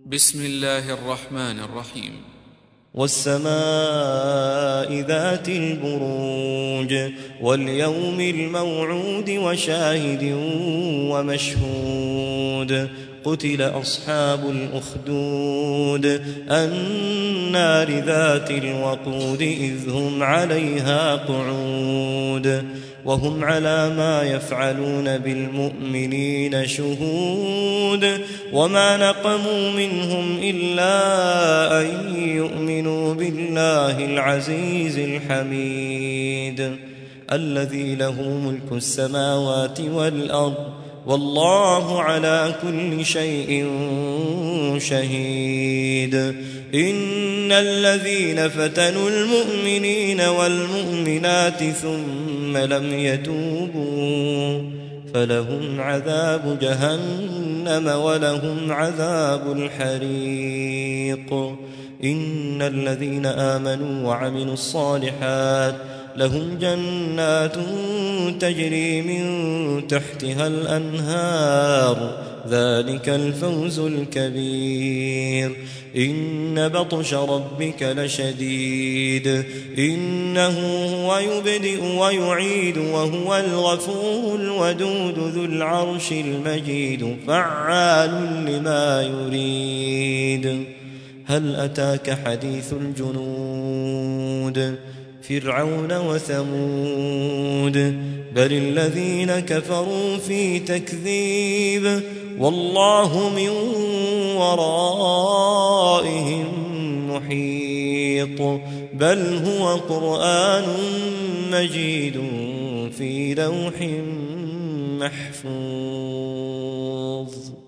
بسم الله الرحمن الرحيم. والسماء ذات البروج واليوم الموعود وشاهد ومشهود قتل أصحاب الأخدود النار ذات الوقود إذ هم عليها قعود وهم على ما يفعلون بالمؤمنين شهود وما نقموا منهم إلا أن يؤمنوا بالله العزيز الحميد الذي له ملك السماوات والأرض والله على كل شيء شهيد إن الذين فتنوا المؤمنين والمؤمنات ثم لم يتوبوا فلهم عذاب جهنم ولهم عذاب الحريق إن الذين آمنوا وعملوا الصالحات لهم جنات تجري من تحتها الأنهار ذلك الفوز الكبير إن بطش ربك لشديد إنه هو يبدئ ويعيد وهو الغفور الودود ذو العرش المجيد فعال لما يريد هل أتاك حديث الجنود فرعون وثمود بل الذين كفروا في تكذيب والله من ورائهم محيط بل هو قرآن مجيد في لوح محفوظ.